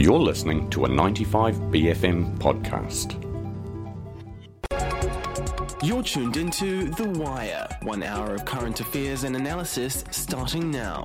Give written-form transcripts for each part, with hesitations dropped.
You're listening to a 95BFM podcast. You're tuned into The Wire, 1 hour of current affairs and analysis starting now.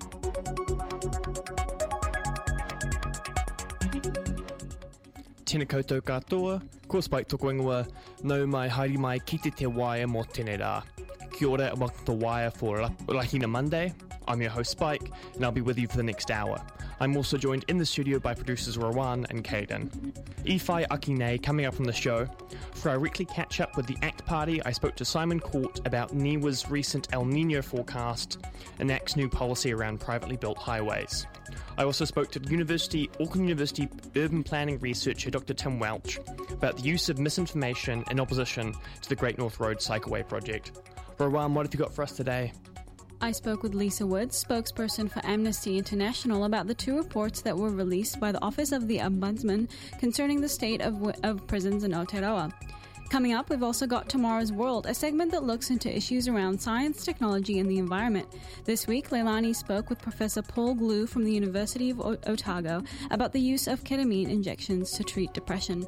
Tēnā koutou katoa, ko Spike toko ingoa, nau mai haere mai ki te Wire mō tēnei rā. Kia ora and welcome to The Wire for Lahina Monday. I'm your host Spike, and I'll be with you for the next hour. I'm also joined in the studio by producers Rowan and Caden. Iwhai Aki nei coming up from the show. For our weekly catch-up with the ACT Party, I spoke to Simon Court about NIWA's recent El Niño forecast and ACT's new policy around privately built highways. I also spoke to Auckland University urban planning researcher Dr. Tim Welch about the use of misinformation in opposition to the Great North Road Cycleway project. Rowan, what have you got for us today? I spoke with Lisa Woods, spokesperson for Amnesty International, about the two reports that were released by the Office of the Ombudsman concerning the state of prisons in Aotearoa. Coming up, we've also got Tomorrow's World, a segment that looks into issues around science, technology and the environment. This week, Leilani spoke with Professor Paul Glue from the University of Otago about the use of ketamine injections to treat depression.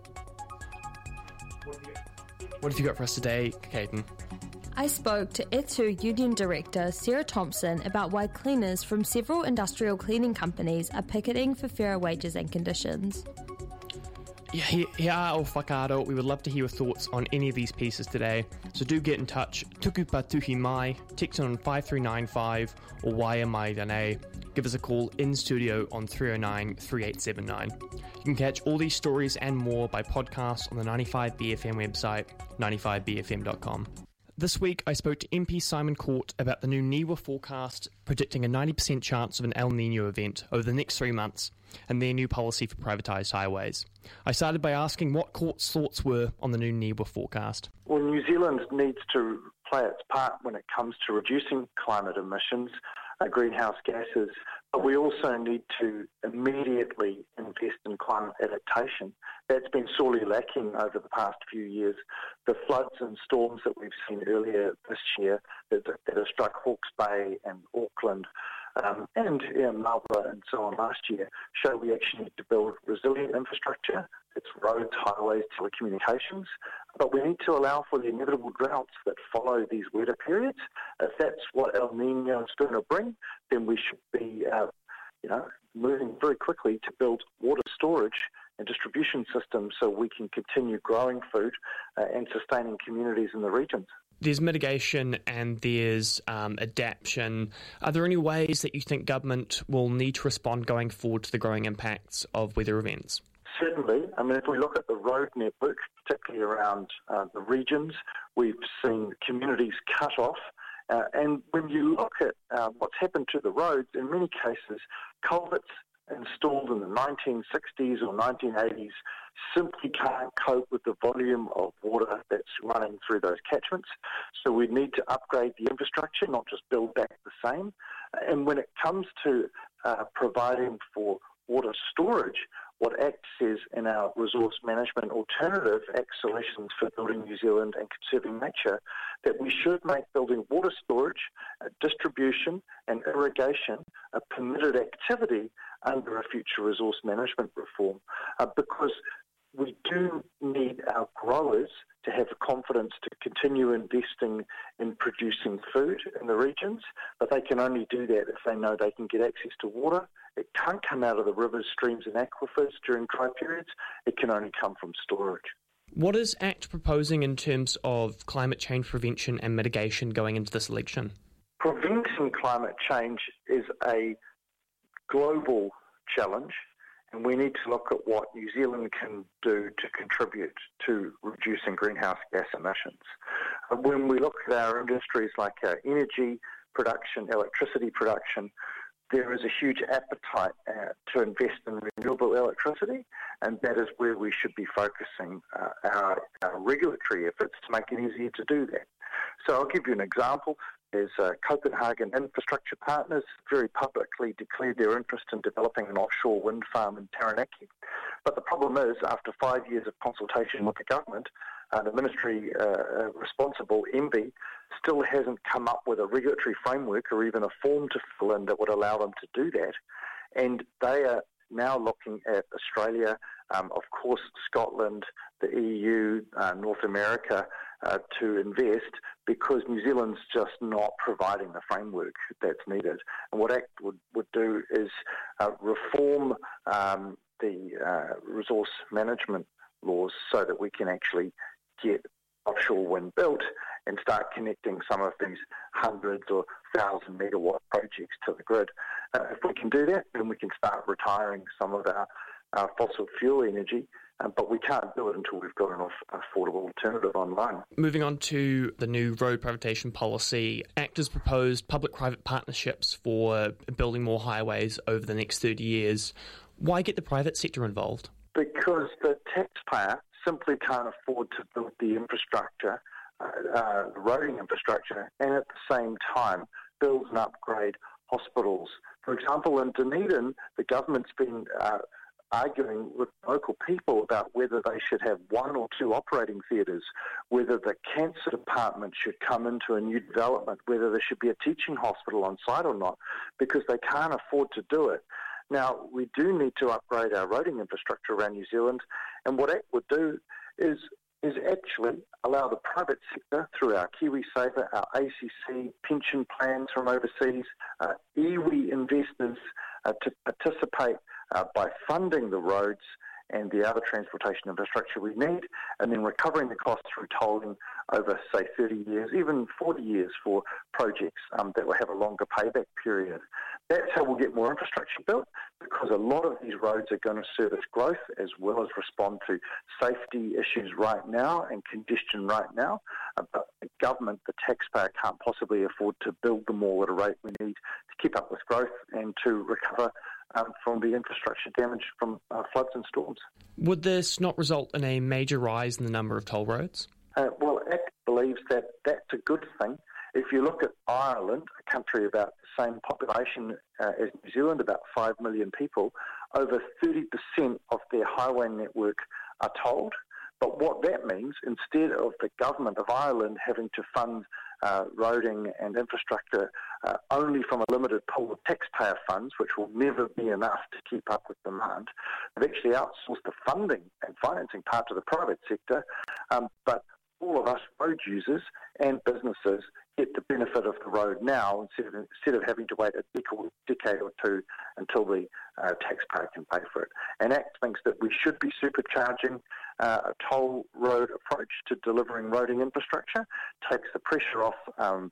What have you got for us today, Caden? I spoke to Etu Union Director Sarah Thompson about why cleaners from several industrial cleaning companies are picketing for fairer wages and conditions. Yeah, here are o whakaaro. We would love to hear your thoughts on any of these pieces today, so do get in touch. Tuku pa tuhi mai, text on 5395 or wire mai dane. Give us a call in studio on 309 3879. You can catch all these stories and more by podcast on the 95BFM website, 95bfm.com. This week, I spoke to MP Simon Court about the new NIWA forecast predicting a 90% chance of an El Niño event over the next 3 months and their new policy for privatised highways. I started by asking what Court's thoughts were on the new NIWA forecast. Well, New Zealand needs to play its part when it comes to reducing climate emissions, greenhouse gases, but we also need to immediately invest in climate adaptation. That's been sorely lacking over the past few years. The floods and storms that we've seen earlier this year that have struck Hawke's Bay and Auckland and Marlborough and so on last year show we actually need to build resilient infrastructure. It's roads, highways, telecommunications, but we need to allow for the inevitable droughts that follow these wetter periods. If that's what El Niño is going to bring, then we should be moving very quickly to build water storage and distribution systems so we can continue growing food and sustaining communities in the regions. There's mitigation and there's adaptation. Are there any ways that you think government will need to respond going forward to the growing impacts of weather events? Certainly. I mean, if we look at the road network, particularly around the regions, we've seen communities cut off. And when you look at what's happened to the roads, in many cases, culverts installed in the 1960s or 1980s simply can't cope with the volume of water that's running through those catchments. So we need to upgrade the infrastructure, not just build back the same. And when it comes to providing for water storage, what ACT says in our resource management alternative, ACT Solutions for Building New Zealand and Conserving Nature, that we should make building water storage, distribution and irrigation a permitted activity under a future resource management reform, because we do need our growers to have the confidence to continue investing in producing food in the regions, but they can only do that if they know they can get access to water. It can't come out of the rivers, streams and aquifers during dry periods. It can only come from storage. What is ACT proposing in terms of climate change prevention and mitigation going into this election? Preventing climate change is a global challenge, and we need to look at what New Zealand can do to contribute to reducing greenhouse gas emissions. When we look at our industries like energy production, electricity production, there is a huge appetite to invest in renewable electricity, and that is where we should be focusing our regulatory efforts to make it easier to do that. So I'll give you an example. There's Copenhagen Infrastructure Partners very publicly declared their interest in developing an offshore wind farm in Taranaki. But the problem is, after 5 years of consultation with the government, the ministry responsible, MB, still hasn't come up with a regulatory framework or even a form to fill in that would allow them to do that. And they are now looking at Australia, of course Scotland, the EU, North America, to invest, because New Zealand's just not providing the framework that's needed. And what ACT would do is reform the resource management laws so that we can actually get offshore wind built and start connecting some of these hundreds or 1,000 megawatt projects to the grid. If we can do that, then we can start retiring some of our fossil fuel energy, but we can't do it until we've got an affordable alternative online. Moving on to the new road privatisation policy, ACT has proposed public-private partnerships for building more highways over the next 30 years. Why get the private sector involved? Because the taxpayer simply can't afford to build the infrastructure, the roading infrastructure, and at the same time build and upgrade hospitals. For example, in Dunedin, the government's been arguing with local people about whether they should have 1 or 2 operating theatres, whether the cancer department should come into a new development, whether there should be a teaching hospital on site or not, because they can't afford to do it. Now, we do need to upgrade our roading infrastructure around New Zealand, and what ACT would do is actually allow the private sector, through our KiwiSaver, our ACC pension plans from overseas, iwi investors, to participate by funding the roads and the other transportation infrastructure we need, and then recovering the costs through tolling over, say, 30 years, even 40 years for projects that will have a longer payback period. That's how we'll get more infrastructure built, because a lot of these roads are going to service growth as well as respond to safety issues right now and congestion right now. But the government, the taxpayer, can't possibly afford to build them all at a rate we need to keep up with growth and to recover from the infrastructure damage from floods and storms. Would this not result in a major rise in the number of toll roads? Well, ACT believes that that's a good thing. If you look at Ireland, a country about the same population as New Zealand, about 5 million people, over 30% of their highway network are tolled. But what that means, instead of the government of Ireland having to fund roading and infrastructure only from a limited pool of taxpayer funds, which will never be enough to keep up with demand, they've actually outsourced the funding and financing part to the private sector, but all of us road users and businesses get the benefit of the road now instead of having to wait a decade or two until the taxpayer can pay for it. And ACT thinks that we should be supercharging a toll road approach to delivering roading infrastructure, takes the pressure off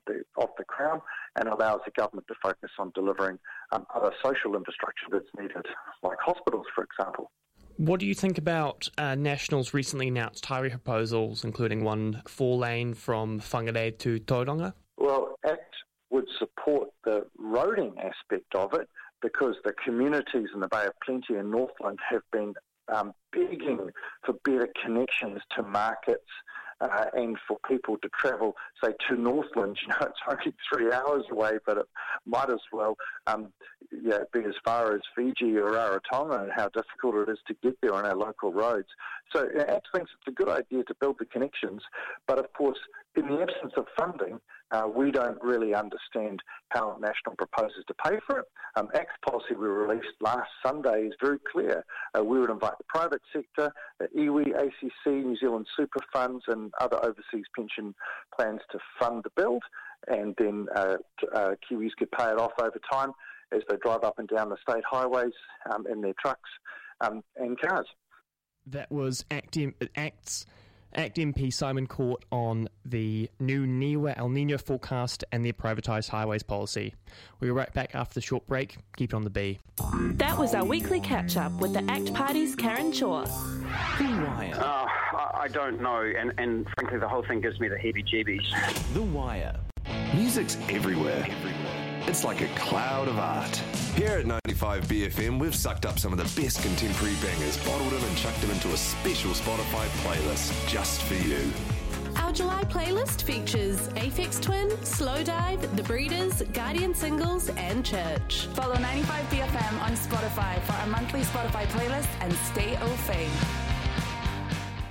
the Crown and allows the government to focus on delivering other social infrastructure that's needed, like hospitals, for example. What do you think about National's recently announced highway proposals, including one 4-lane from Whangarei to Tauranga? Well, ACT would support the roading aspect of it, because the communities in the Bay of Plenty and Northland have been begging for better connections to markets and for people to travel, say, to Northland. You know, it's only 3 hours away, but it might as well be as far as Fiji or Rarotonga, and how difficult it is to get there on our local roads. So ACT thinks it's a good idea to build the connections, but of course, in the absence of funding, we don't really understand how National proposes to pay for it. ACT's policy we released last Sunday is very clear. We would invite the private sector, the iwi, ACC, New Zealand super funds and other overseas pension plans to fund the build, and then Kiwis could pay it off over time as they drive up and down the state highways in their trucks and cars. That was ACT's MP Simon Court on the new Niwa El Niño forecast and their privatised highways policy. We'll be right back after the short break. Keep it on the B. That was our weekly catch-up with the ACT Party's Karen Shaw. The Wire. I don't know, and frankly the whole thing gives me the heebie-jeebies. The Wire. Music's everywhere. It's like a cloud of art. Here at 95 BFM, we've sucked up some of the best contemporary bangers, bottled them and chucked them into a special Spotify playlist just for you. Our July playlist features Aphex Twin, Slowdive, The Breeders, Guardian Singles and Church. Follow 95 BFM on Spotify for our monthly Spotify playlist and stay au fait.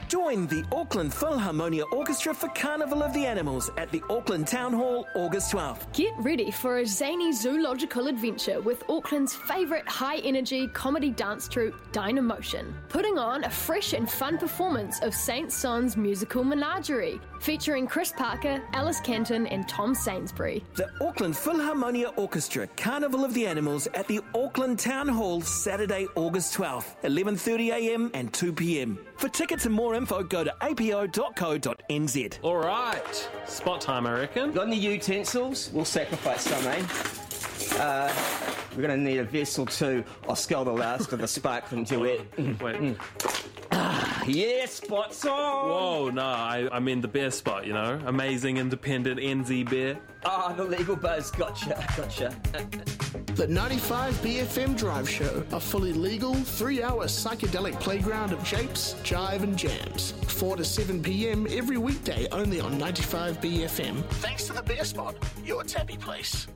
Join the Auckland Philharmonia Orchestra for Carnival of the Animals at the Auckland Town Hall, August 12th. Get ready for a zany zoological adventure with Auckland's favourite high-energy comedy dance troupe, Dynamotion, putting on a fresh and fun performance of Saint Son's musical Menagerie, featuring Chris Parker, Alice Canton and Tom Sainsbury. The Auckland Philharmonia Orchestra Carnival of the Animals at the Auckland Town Hall, Saturday, August 12th, 11:30am and 2pm. For tickets and more info, go to apo.co.nz. All right, spot time, I reckon. Got any utensils? We'll sacrifice some, eh? We're going to need a vessel too. I'll scull the last of the sparkling duet. Wait. Yes, spot's on! Whoa, no, I mean the bear spot, you know? Amazing, independent NZ bear. Ah, the legal buzz. Gotcha. The 95 BFM Drive Show, a fully legal 3-hour psychedelic playground of japes, jive and jams. 4 to 7 p.m. every weekday only on 95 BFM. Thanks to the Bear Spot, your tappy place.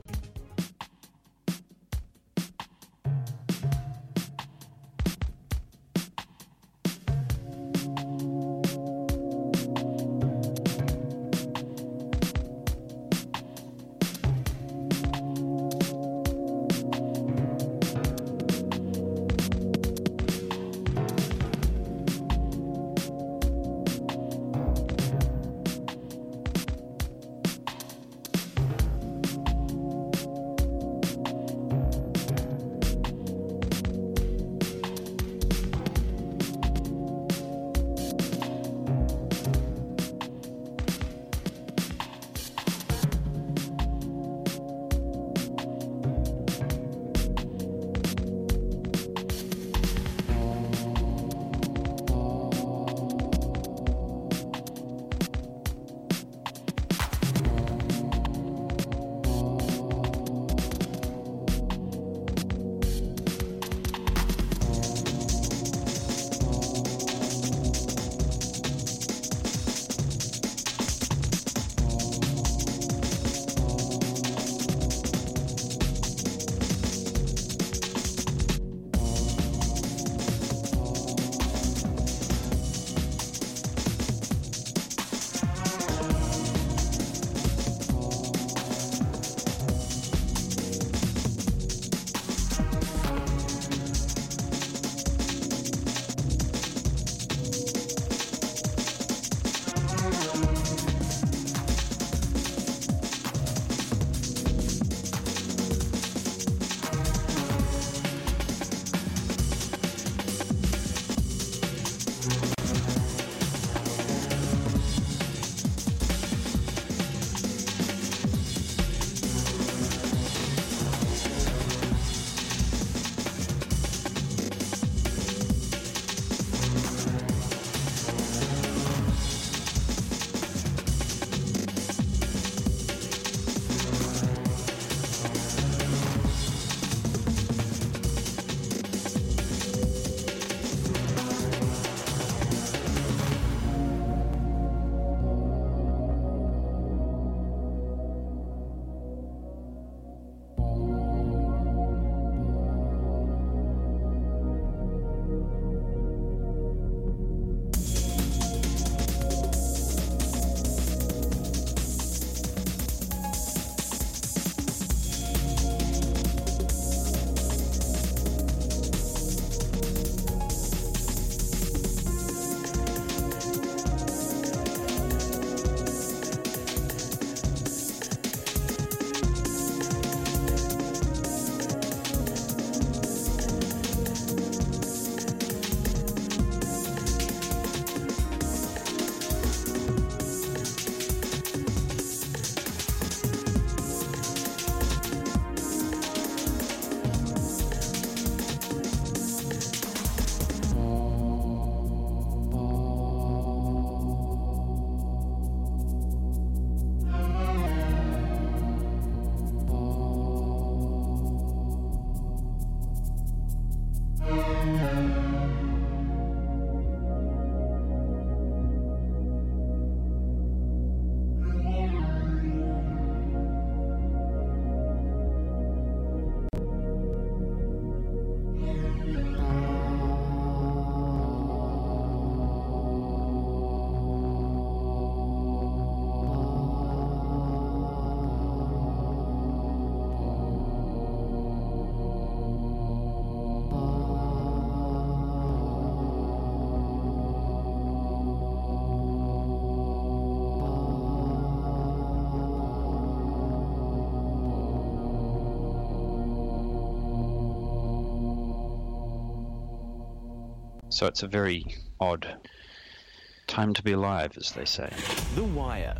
So it's a very odd time to be alive, as they say. The Wire.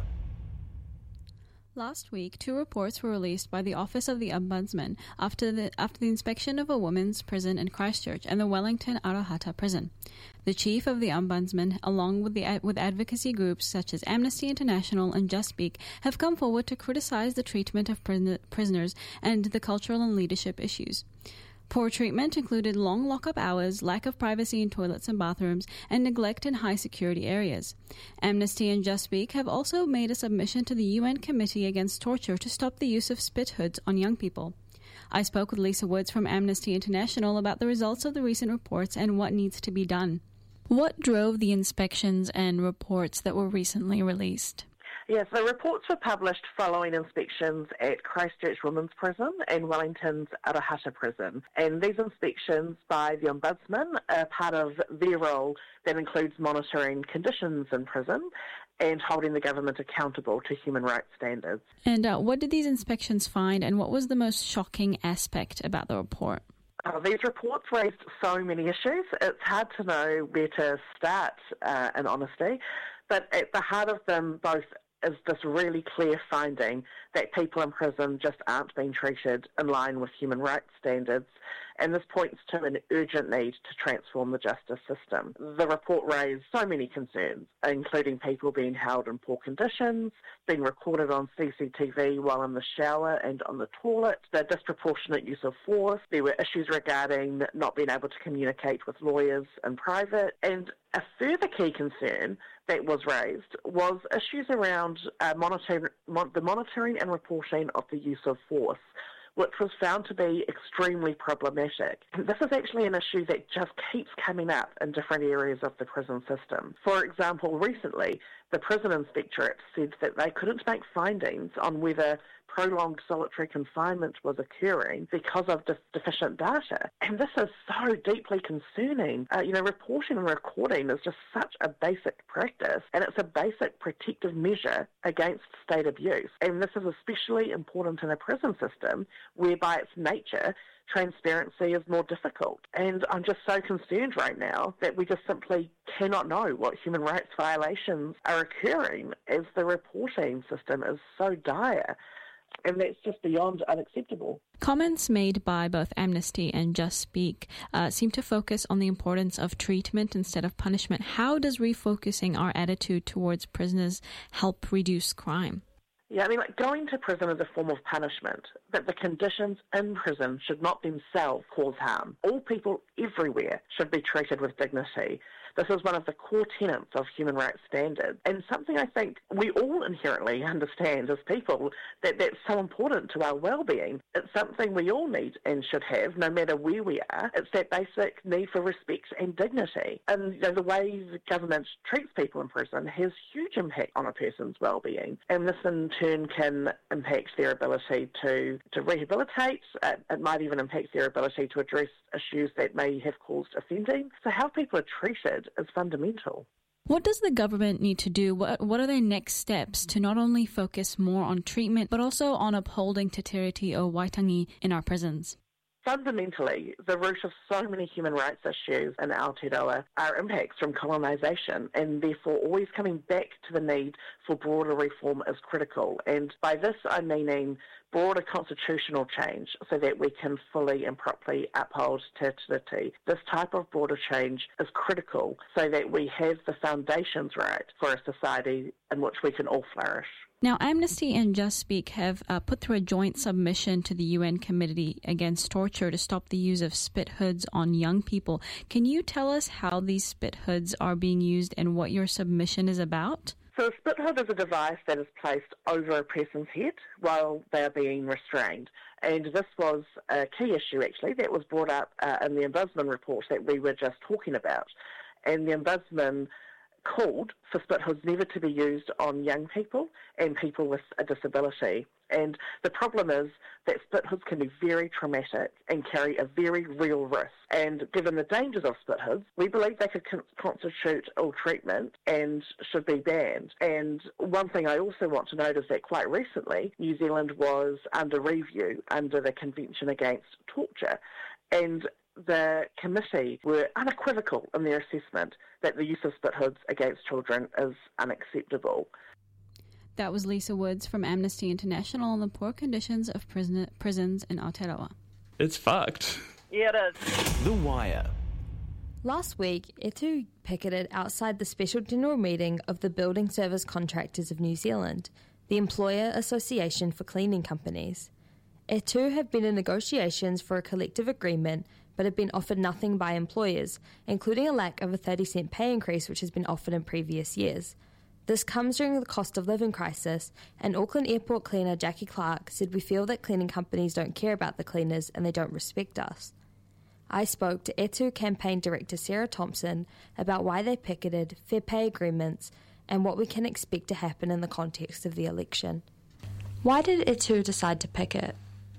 Last week, 2 reports were released by the Office of the Ombudsman after the inspection of a women's prison in Christchurch and the Wellington Arahata prison. The chief of the Ombudsman, along with advocacy groups such as Amnesty International and Just Speak, have come forward to criticise the treatment of prisoners and the cultural and leadership issues. Poor treatment included long lock-up hours, lack of privacy in toilets and bathrooms, and neglect in high-security areas. Amnesty and Just Speak have also made a submission to the UN Committee Against Torture to stop the use of spit hoods on young people. I spoke with Lisa Woods from Amnesty International about the results of the recent reports and what needs to be done. What drove the inspections and reports that were recently released? Yes, the reports were published following inspections at Christchurch Women's Prison and Wellington's Arahata Prison. And these inspections by the Ombudsman are part of their role that includes monitoring conditions in prison and holding the government accountable to human rights standards. And what did these inspections find, and what was the most shocking aspect about the report? These reports raised so many issues. It's hard to know where to start in honesty, but at the heart of them both is this really clear finding that people in prison just aren't being treated in line with human rights standards, and this points to an urgent need to transform the justice system. The report raised so many concerns, including people being held in poor conditions, being recorded on CCTV while in the shower and on the toilet, the disproportionate use of force. There were issues regarding not being able to communicate with lawyers in private, and a further key concern that was raised was issues around the monitoring and reporting of the use of force, which was found to be extremely problematic. This is actually an issue that just keeps coming up in different areas of the prison system. For example, recently, the Prison Inspectorate said that they couldn't make findings on whether prolonged solitary confinement was occurring because of deficient data. And this is so deeply concerning. Reporting and recording is just such a basic practice, and it's a basic protective measure against state abuse. And this is especially important in a prison system where, by its nature, transparency is more difficult. And I'm just so concerned right now that we just simply cannot know what human rights violations are occurring as the reporting system is so dire. And that's just beyond unacceptable. Comments made by both Amnesty and Just Speak seem to focus on the importance of treatment instead of punishment. How does refocusing our attitude towards prisoners help reduce crime? Yeah, going to prison is a form of punishment, but the conditions in prison should not themselves cause harm. All people everywhere should be treated with dignity. This is one of the core tenets of human rights standards, and something I think we all inherently understand as people, that's so important to our well-being. It's something we all need and should have, no matter where we are. It's that basic need for respect and dignity. And the way the government treats people in prison has huge impact on a person's well-being, and this in turn can impact their ability to rehabilitate. It might even impact their ability to address issues that may have caused offending. So how people are treated is fundamental. What does the government need to do? What are their next steps to not only focus more on treatment, but also on upholding Te Tiriti o Waitangi in our prisons? Fundamentally, the root of so many human rights issues in Aotearoa are impacts from colonisation, and therefore always coming back to the need for broader reform is critical. And by this I'm meaning broader constitutional change so that we can fully and properly uphold Te Tiriti. This type of broader change is critical so that we have the foundations right for a society in which we can all flourish. Now, Amnesty and Just Speak have put through a joint submission to the UN Committee Against Torture to stop the use of spit hoods on young people. Can you tell us how these spit hoods are being used and what your submission is about? So a spit hood is a device that is placed over a person's head while they are being restrained. And this was a key issue, actually, that was brought up in the Ombudsman report that we were just talking about. And the Ombudsman called for spit hoods never to be used on young people and people with a disability. And the problem is that spit hoods can be very traumatic and carry a very real risk. And given the dangers of spit hoods, we believe they could constitute ill treatment and should be banned. And one thing I also want to note is that quite recently, New Zealand was under review under the Convention Against Torture. And the committee were unequivocal in their assessment that the use of spit hoods against children is unacceptable. That was Lisa Woods from Amnesty International on the poor conditions of prisons in Aotearoa. It's fucked. Yeah, it is. The Wire. Last week, Etu picketed outside the special general meeting of the Building Service Contractors of New Zealand, the employer association for cleaning companies. Etu have been in negotiations for a collective agreement, but have been offered nothing by employers, including a lack of a 30-cent pay increase which has been offered in previous years. This comes during the cost of living crisis, and Auckland Airport cleaner Jackie Clark said, "We feel that cleaning companies don't care about the cleaners and they don't respect us." I spoke to Etu campaign director Sarah Thompson about why they picketed, fair pay agreements, and what we can expect to happen in the context of the election. Why did Etu decide to picket?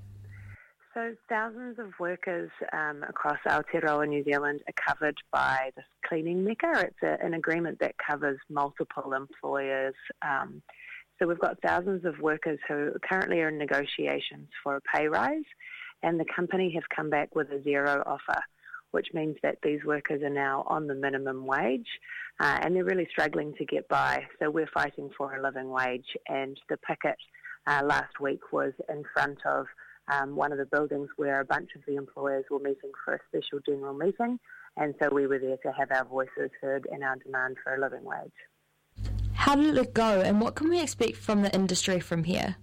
So thousands of workers across Aotearoa, New Zealand, are covered by this cleaning mecca. It's an agreement that covers multiple employers. So we've got thousands of workers who currently are in negotiations for a pay rise, and the company have come back with a zero offer, which means that these workers are now on the minimum wage, and they're really struggling to get by. So we're fighting for a living wage, and the picket last week was in front of one of the buildings where a bunch of the employers were meeting for a special general meeting, and so we were there to have our voices heard and our demand for a living wage. How did it go, and what can we expect from the industry from here?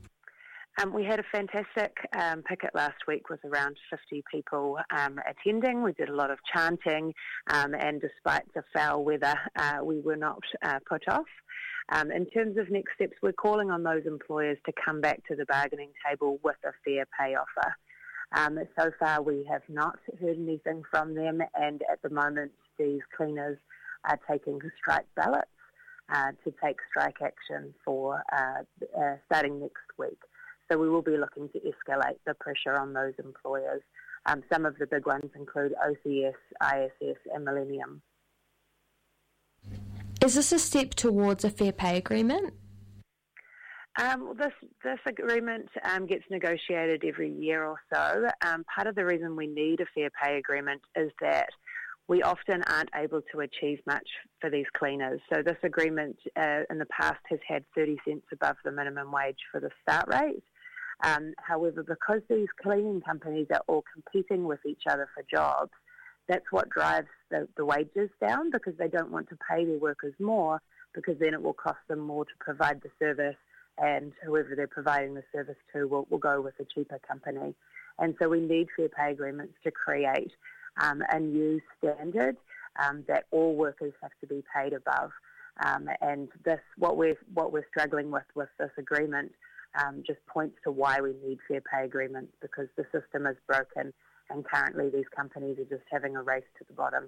We had a fantastic picket last week with around 50 people attending. We did a lot of chanting, and despite the foul weather, we were not put off. In terms of next steps, we're calling on those employers to come back to the bargaining table with a fair pay offer. So far, we have not heard anything from them, and at the moment, these cleaners are taking strike ballots to take strike action for starting next week. So we will be looking to escalate the pressure on those employers. Some of the big ones include OCS, ISS and Millennium. Is this a step towards a fair pay agreement? This agreement gets negotiated every year or so. Part of the reason we need a fair pay agreement is that we often aren't able to achieve much for these cleaners. So this agreement in the past has had 30 cents above the minimum wage for the start rate. However, because these cleaning companies are all competing with each other for jobs, that's what drives the wages down, because they don't want to pay their workers more, because then it will cost them more to provide the service, and whoever they're providing the service to will go with a cheaper company. And so we need fair pay agreements to create a new standard that all workers have to be paid above. And this, what we're struggling with this agreement just points to why we need fair pay agreements, because the system is broken and currently these companies are just having a race to the bottom.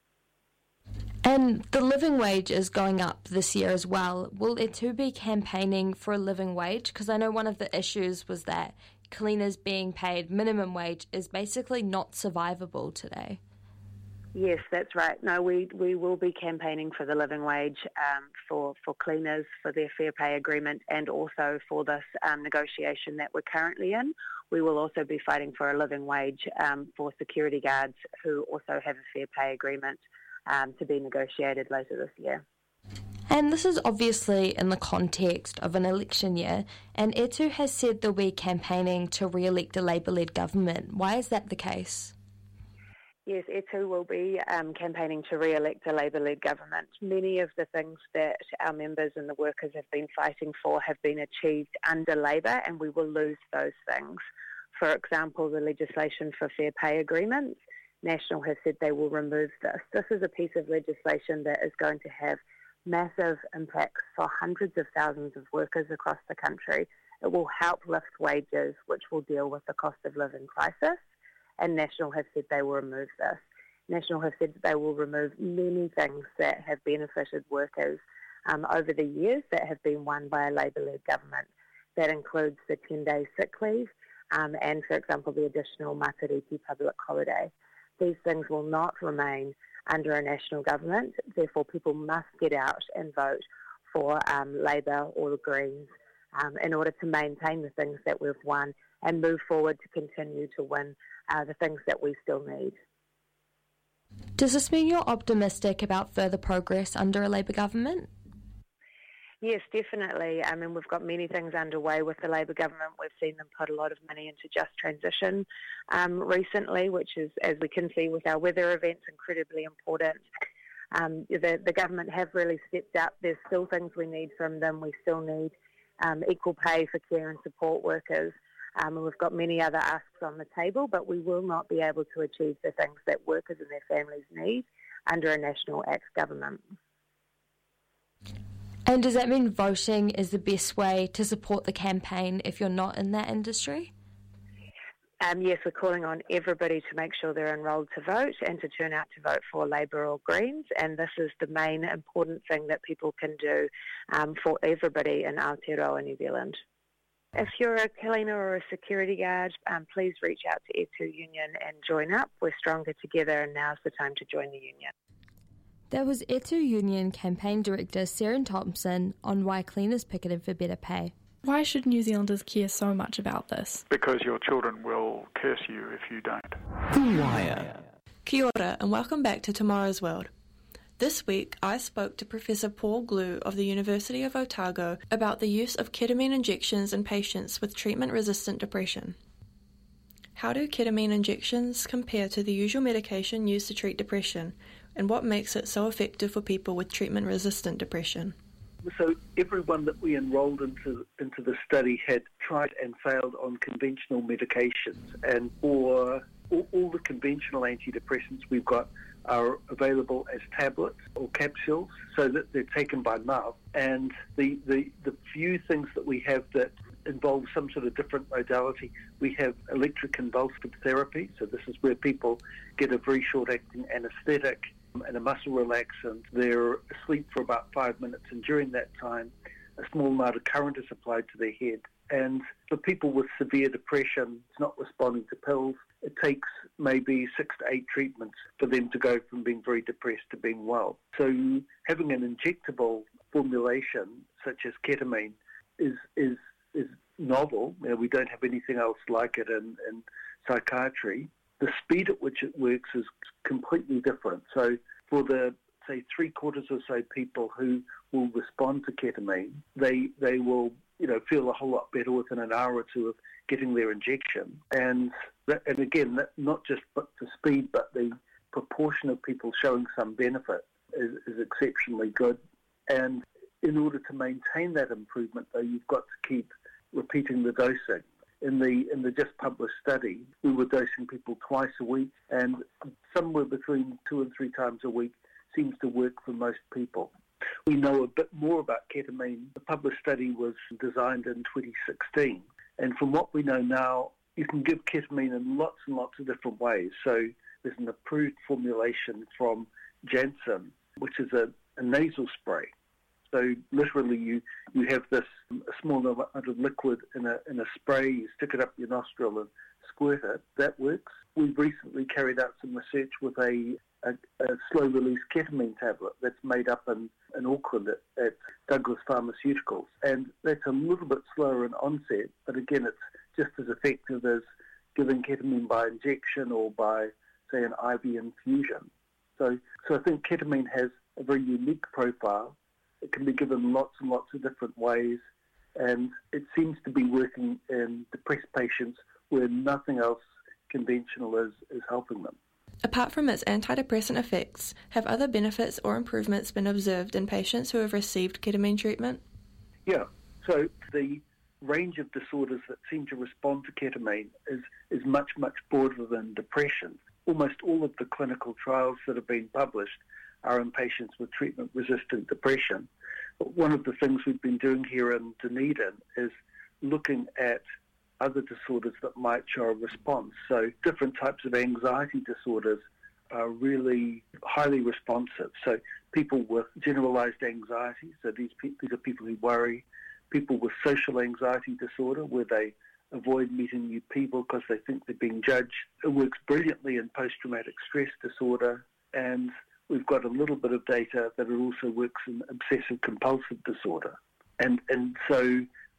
And the living wage is going up this year as well. Will Etu be campaigning for a living wage? Because I know one of the issues was that cleaners being paid minimum wage is basically not survivable today. Yes, that's right. No, we will be campaigning for the living wage for cleaners, for their fair pay agreement, and also for this negotiation that we're currently in. We will also be fighting for a living wage for security guards who also have a fair pay agreement to be negotiated later this year. And this is obviously in the context of an election year, and Etu has said they'll be campaigning to re-elect a Labour-led government. Why is that the case? Yes, Etu will be campaigning to re-elect a Labour-led government. Many of the things that our members and the workers have been fighting for have been achieved under Labour, and we will lose those things. For example, the legislation for fair pay agreements. National has said they will remove this. This is a piece of legislation that is going to have massive impacts for hundreds of thousands of workers across the country. It will help lift wages, which will deal with the cost of living crisis. And National have said they will remove this. National have said that they will remove many things that have benefited workers over the years that have been won by a Labour-led government. That includes the 10-day sick leave and, for example, the additional Matariki public holiday. These things will not remain under a national government. Therefore, people must get out and vote for Labour or the Greens in order to maintain the things that we've won and move forward to continue to win the things that we still need. Does this mean you're optimistic about further progress under a Labour government? Yes, definitely. I mean, we've got many things underway with the Labour government. We've seen them put a lot of money into just transition recently, which is, as we can see with our weather events, incredibly important. The government have really stepped up. There's still things we need from them. We still need equal pay for care and support workers. And we've got many other asks on the table, but we will not be able to achieve the things that workers and their families need under a National ACT government. And does that mean voting is the best way to support the campaign if you're not in that industry? Yes, we're calling on everybody to make sure they're enrolled to vote and to turn out to vote for Labour or Greens. And this is the main important thing that people can do for everybody in Aotearoa, New Zealand. If you're a cleaner or a security guard, please reach out to E2 Union and join up. We're stronger together, and now's the time to join the union. That was E2 Union Campaign Director Sarah Thompson on why cleaners picketed for better pay. Why should New Zealanders care so much about this? Because your children will curse you if you don't. The Wire. Kia ora and welcome back to Tomorrow's World. This week I spoke to Professor Paul Glue of the University of Otago about the use of ketamine injections in patients with treatment-resistant depression. How do ketamine injections compare to the usual medication used to treat depression, and what makes it so effective for people with treatment-resistant depression? So everyone that we enrolled into the study had tried and failed on conventional medications, and for all the conventional antidepressants we've got are available as tablets or capsules so that they're taken by mouth. And the few things that we have that involve some sort of different modality, we have electroconvulsive therapy. So this is where people get a very short-acting anesthetic and a muscle relaxant. They're asleep for about 5 minutes, and during that time, a small amount of current is applied to their head. And for people with severe depression, it's not responding to pills. It takes maybe 6 to 8 treatments for them to go from being very depressed to being well. So having an injectable formulation such as ketamine is novel. You know, we don't have anything else like it in psychiatry. The speed at which it works is completely different. So for the, say, 3/4 or so people who will respond to ketamine, they will, feel a whole lot better within an hour or two of getting their injection. And again, not just for speed, but the proportion of people showing some benefit is exceptionally good. And in order to maintain that improvement, though, you've got to keep repeating the dosing. In the just published study, we were dosing people twice a week, and somewhere between 2 and 3 times a week seems to work for most people. We know a bit more about ketamine. The published study was designed in 2016, and from what we know now, you can give ketamine in lots and lots of different ways. So there's an approved formulation from Janssen, which is a nasal spray. So literally you have this a small amount of liquid in a spray, you stick it up your nostril and squirt it. That works. We've recently carried out some research with a slow-release ketamine tablet that's made up in Auckland at Douglas Pharmaceuticals. And that's a little bit slower in onset, but again, it's just as effective as giving ketamine by injection or by, say, an IV infusion. So I think ketamine has a very unique profile. It can be given lots and lots of different ways, and it seems to be working in depressed patients where nothing else conventional is helping them. Apart from its antidepressant effects, have other benefits or improvements been observed in patients who have received ketamine treatment? Yeah, so the range of disorders that seem to respond to ketamine is much, much broader than depression. Almost all of the clinical trials that have been published are in patients with treatment-resistant depression. But one of the things we've been doing here in Dunedin is looking at other disorders that might show a response. So different types of anxiety disorders are really highly responsive. So people with generalized anxiety, so these are people who worry, people with social anxiety disorder where they avoid meeting new people because they think they're being judged. It works brilliantly in post-traumatic stress disorder, and we've got a little bit of data that it also works in obsessive-compulsive disorder. And so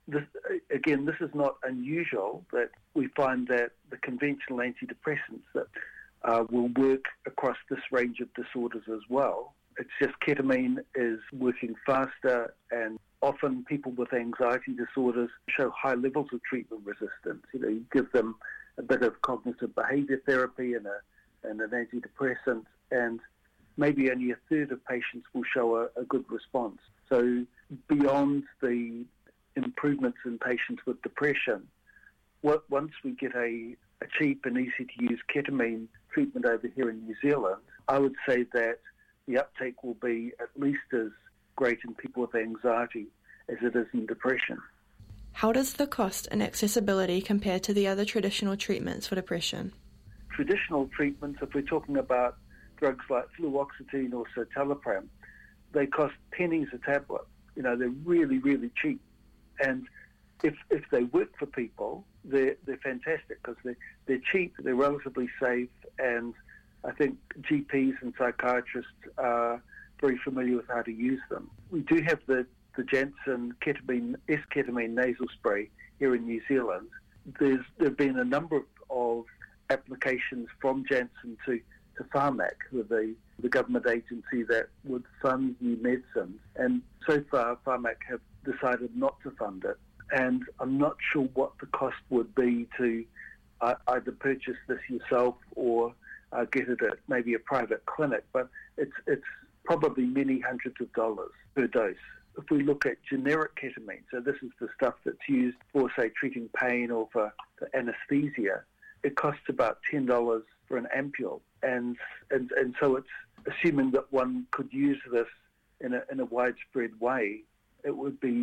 this is not unusual that we find that the conventional antidepressants that will work across this range of disorders as well. It's just ketamine is working faster, and often people with anxiety disorders show high levels of treatment resistance. You give them a bit of cognitive behaviour therapy and an antidepressant, and maybe only a third of patients will show a good response. So beyond the improvements in patients with depression, once we get a cheap and easy-to-use ketamine treatment over here in New Zealand, I would say that the uptake will be at least as great in people with anxiety as it is in depression. How does the cost and accessibility compare to the other traditional treatments for depression? Traditional treatments, if we're talking about drugs like fluoxetine or citalopram, they cost pennies a tablet. They're really, really cheap. And if they work for people, they're fantastic because they're cheap, they're relatively safe, and I think GPs and psychiatrists are very familiar with how to use them. We do have the Janssen S-ketamine nasal spray here in New Zealand. There have been a number of applications from Janssen to Pharmac, who are the government agency that would fund new medicines. And so far, Pharmac have decided not to fund it. And I'm not sure what the cost would be to either purchase this yourself or get it at maybe a private clinic. But it's probably many hundreds of dollars per dose. If we look at generic ketamine, so this is the stuff that's used for, say, treating pain or for anesthesia, it costs about $10 for an ampule. And so it's assuming that one could use this in a widespread way, it would be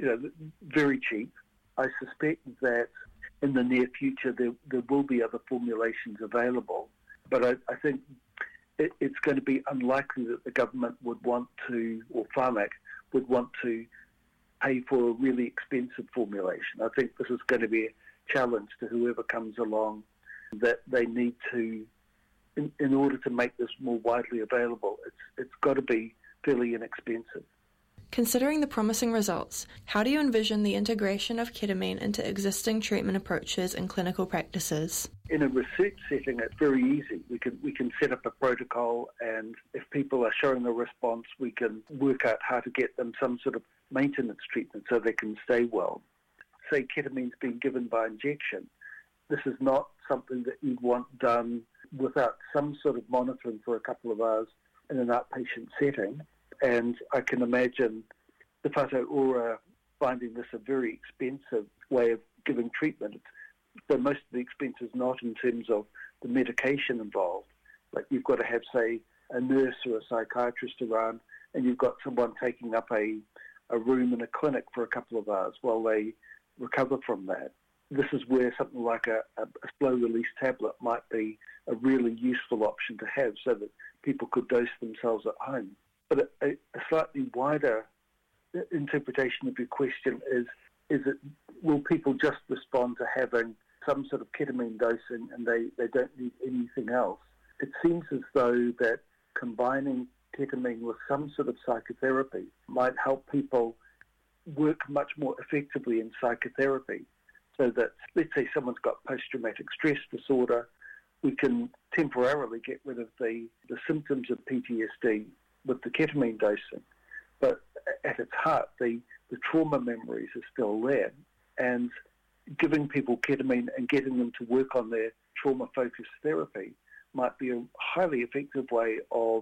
very cheap. I suspect that in the near future there will be other formulations available, but I think it's going to be unlikely that the government would want to, or Pharmac would want to pay for a really expensive formulation. I think this is going to be a challenge to whoever comes along, that they need to, in order to make this more widely available, it's got to be fairly inexpensive. Considering the promising results, how do you envision the integration of ketamine into existing treatment approaches and clinical practices? In a research setting, it's very easy. We can set up a protocol, and if people are showing a response, we can work out how to get them some sort of maintenance treatment so they can stay well. Say ketamine's being given by injection. This is not something that you'd want done without some sort of monitoring for a couple of hours in an outpatient setting. And I can imagine the Te Whatu Ora finding this a very expensive way of giving treatment. So most of the expense is not in terms of the medication involved. Like you've got to have, say, a nurse or a psychiatrist around, and you've got someone taking up a room in a clinic for a couple of hours while they recover from that. This is where something like a slow-release tablet might be a really useful option to have so that people could dose themselves at home. But a slightly wider interpretation of your question is it, will people just respond to having some sort of ketamine dosing and they don't need anything else? It seems as though that combining ketamine with some sort of psychotherapy might help people work much more effectively in psychotherapy, so that, let's say someone's got post-traumatic stress disorder, we can temporarily get rid of the symptoms of PTSD with the ketamine dosing. But at its heart, the trauma memories are still there. And giving people ketamine and getting them to work on their trauma-focused therapy might be a highly effective way of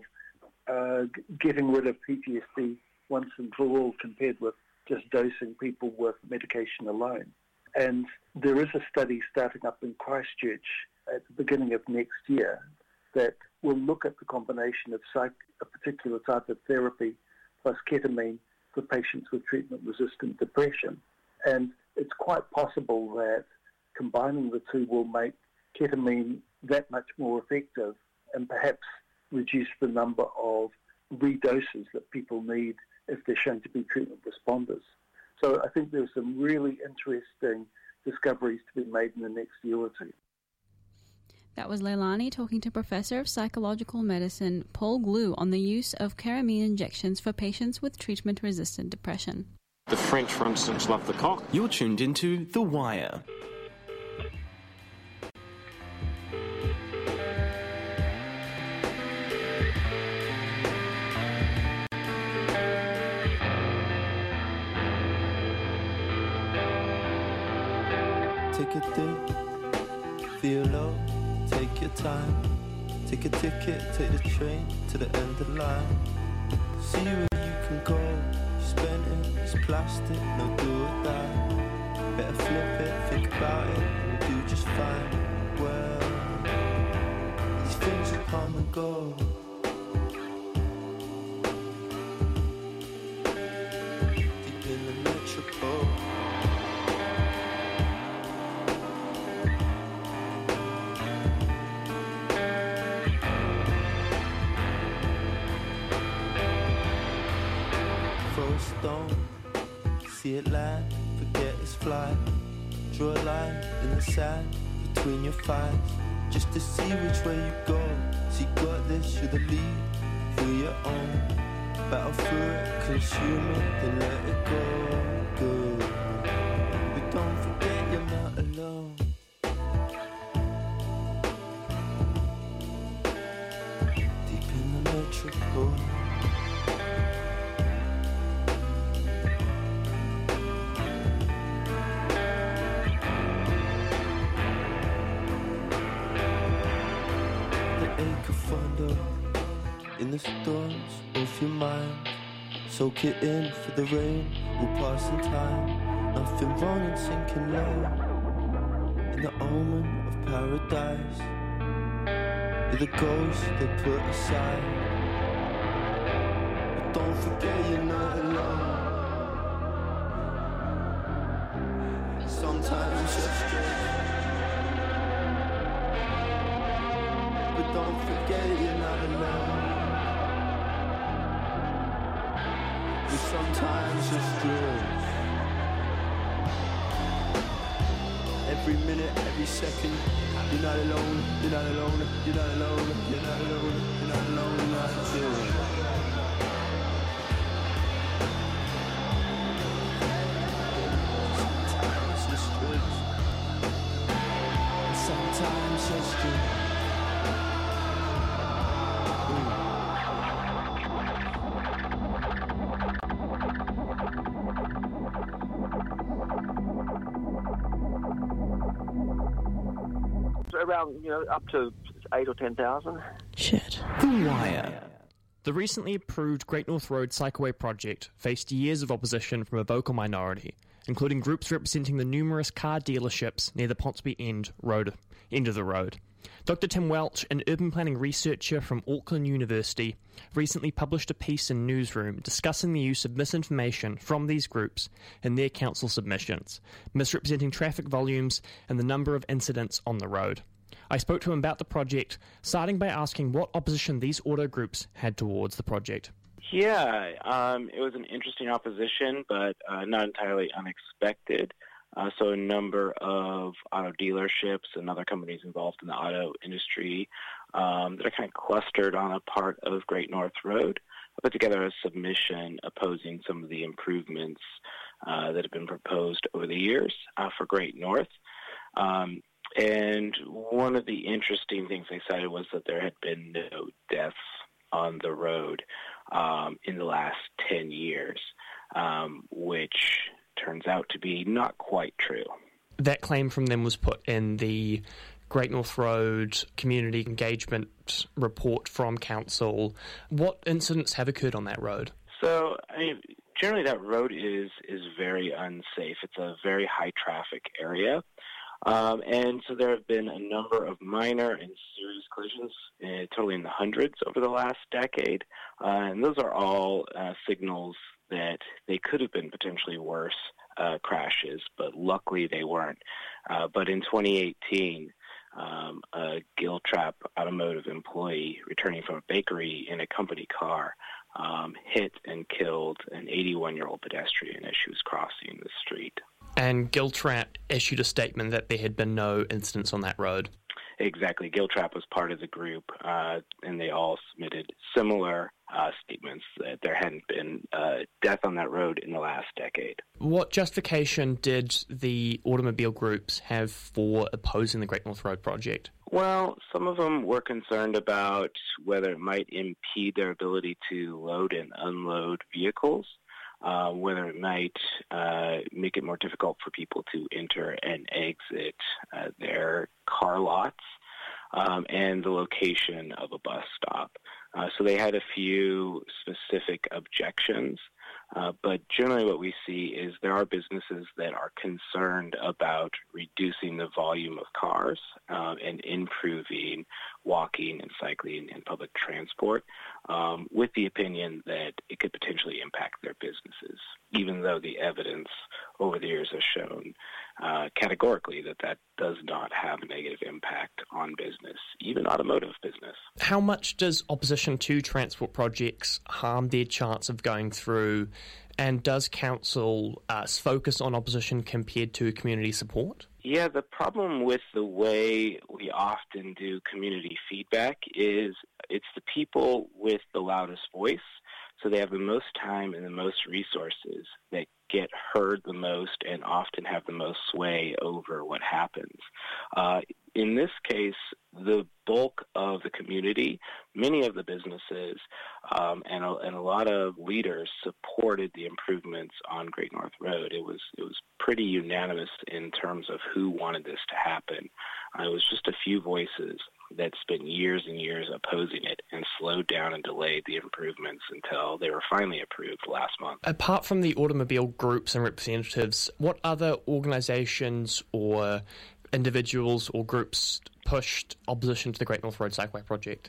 getting rid of PTSD once and for all, compared with just dosing people with medication alone. And there is a study starting up in Christchurch at the beginning of next year that will look at the combination of a particular type of therapy plus ketamine for patients with treatment-resistant depression. And it's quite possible that combining the two will make ketamine that much more effective and perhaps reduce the number of redoses that people need if they're shown to be treatment responders. So I think there's some really interesting discoveries to be made in the next year or two. That was Leilani talking to Professor of Psychological Medicine Paul Glue on the use of ketamine injections for patients with treatment-resistant depression. The French, for instance, love the cock. You're tuned into The Wire. Take a think, feel low, take your time. Take a ticket, take the train to the end of the line. See where you can go, spend it, it's plastic, no do or die. Better flip it, think about it, and you'll do just fine. Well, these things will come and go. Deep in the metropole. Stone, see it land, forget its flight. Draw a line in the sand between your thighs, just to see which way you go. So you got this, you're the lead, feel your own. Battle through it, consume it, then let it go. Good, but don't forget you're not alone. Deep in the metropole. In the storms of your mind, soak it in for the rain will pass in time. Nothing wrong in sinking low in the omen of paradise. You're the ghost they put aside, but don't forget you're not alone. Sometimes it's just straight, but don't forget you're not alone. Sometimes just drugs. Every minute, every second, you're not alone, you're not alone, you're not alone, you're not alone, you're not alone, you're not alone. Sometimes just drugs. Sometimes just drugs. Around, up to 8 or 10,000. Shit. The Wire. The recently approved Great North Road Cycleway project faced years of opposition from a vocal minority, including groups representing the numerous car dealerships near the Ponsonby end of the road. Dr. Tim Welch, an urban planning researcher from Auckland University, recently published a piece in Newsroom discussing the use of misinformation from these groups in their council submissions, misrepresenting traffic volumes and the number of incidents on the road. I spoke to him about the project, starting by asking what opposition these auto groups had towards the project. Yeah, it was an interesting opposition, but not entirely unexpected. So a number of auto dealerships and other companies involved in the auto industry that are kind of clustered on a part of Great North Road put together a submission opposing some of the improvements that have been proposed over the years for Great North. And one of the interesting things they cited was that there had been no deaths on the road in the last 10 years, which turns out to be not quite true. That claim from them was put in the Great North Road Community Engagement Report from Council. What incidents have occurred on that road? So, generally that road is very unsafe. It's a very high traffic area. And so there have been a number of minor and serious collisions, totally in the hundreds over the last decade. And those are all signals that they could have been potentially worse crashes, but luckily they weren't. But in 2018, a Giltrap automotive employee returning from a bakery in a company car hit and killed an 81-year-old pedestrian as she was crossing the street. And Giltrap issued a statement that there had been no incidents on that road. Exactly. Giltrap was part of the group, and they all submitted similar statements that there hadn't been death on that road in the last decade. What justification did the automobile groups have for opposing the Great North Road project? Well, some of them were concerned about whether it might impede their ability to load and unload vehicles, whether it might make it more difficult for people to enter and exit their car lots, and the location of a bus stop. So they had a few specific objections, but generally what we see is there are businesses that are concerned about reducing the volume of cars and improving walking and cycling and public transport, with the opinion that it could potentially impact their businesses, even though the evidence over the years has shown categorically that does not have a negative impact on business, even automotive business. How much does opposition to transport projects harm their chance of going through, and does council focus on opposition compared to community support? Yeah, the problem with the way we often do community feedback is it's the people with the loudest voice, so they have the most time and the most resources that get heard the most and often have the most sway over what happens. In this case, the bulk of the community, many of the businesses, and a lot of leaders supported the improvements on Great North Road. It was pretty unanimous in terms of who wanted this to happen. It was just a few voices that spent years and years opposing it and slowed down and delayed the improvements until they were finally approved last month. Apart from the automobile groups and representatives, what other organisations or individuals or groups pushed opposition to the Great North Road Cycleway project?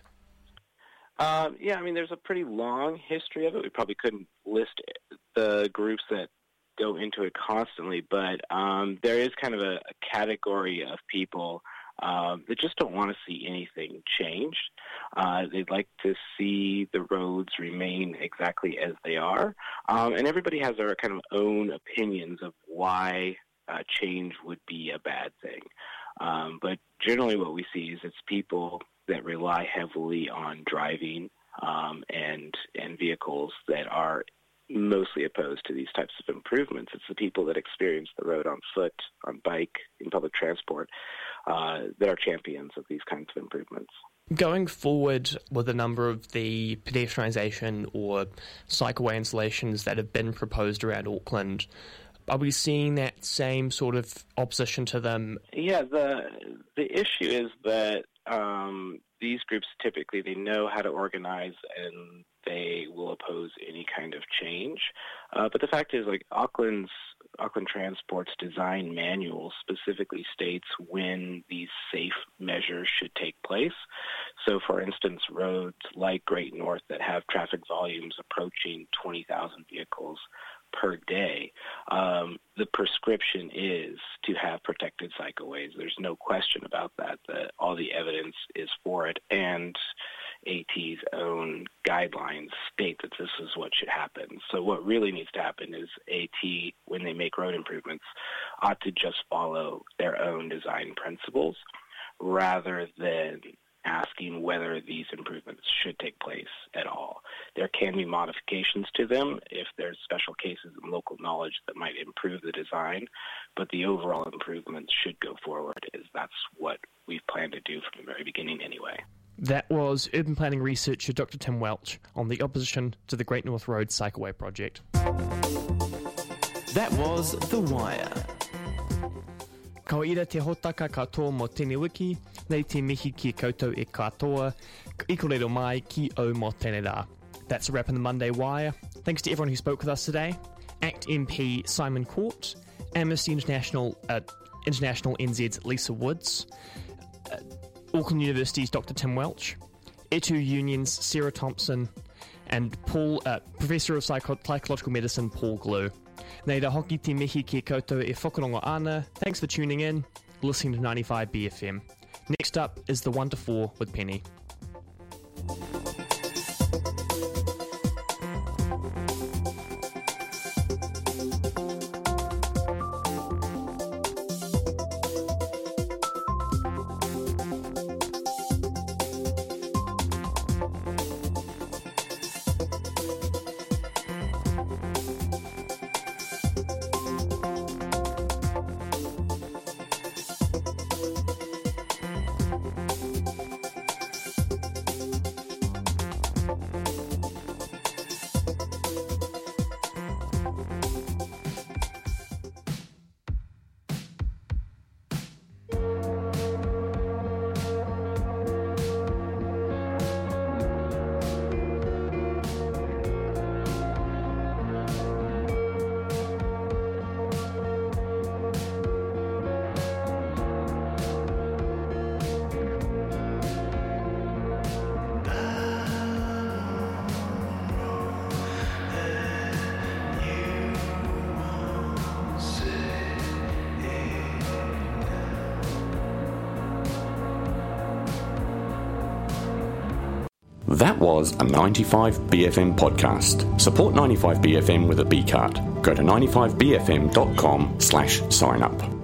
There's a pretty long history of it. We probably couldn't list the groups that go into it constantly, but there is kind of a category of people that just don't want to see anything changed. They'd like to see the roads remain exactly as they are. And everybody has their kind of own opinions of why change would be a bad thing. But generally what we see is it's people that rely heavily on driving and vehicles that are mostly opposed to these types of improvements. It's the people that experience the road on foot, on bike, in public transport that are champions of these kinds of improvements. Going forward with a number of the pedestrianisation or cycleway installations that have been proposed around Auckland, are we seeing that same sort of opposition to them? Yeah, the issue is that these groups typically, they know how to organize and they will oppose any kind of change. But the fact is, Auckland Transport's design manual specifically states when these safe measures should take place. So, for instance, roads like Great North that have traffic volumes approaching 20,000 vehicles per day, the prescription is to have protected cycleways. There's no question about that all the evidence is for it, and AT's own guidelines state that this is what should happen. So what really needs to happen is AT, when they make road improvements, ought to just follow their own design principles rather than asking whether these improvements should take place at all. There can be modifications to them if there's special cases and local knowledge that might improve the design, but the overall improvements should go forward, as that's what we've planned to do from the very beginning anyway. That was urban planning researcher Dr. Tim Welch on the opposition to the Great North Road Cycleway project. That was The Wire. Ko ira te hotaka katoa mo tēnei wiki, nei te mihi ki koutou e katoa, I korero mai ki o mo tēnei rā. That's a wrap on the Monday Wire. Thanks to everyone who spoke with us today. ACT MP Simon Court, Amnesty International NZ's Lisa Woods, Auckland University's Dr. Tim Welch, Etu Union's Sarah Thompson, and Professor of Psychological Medicine Paul Glue. Nei ra hoki te mihi ki koutou e whakarongo ana. Thanks for tuning in, listening to 95 BFM. Next up is The 1 to 4 with Penny. that was a 95BFM podcast. Support 95BFM with a B card. Go to 95bfm.com/sign up.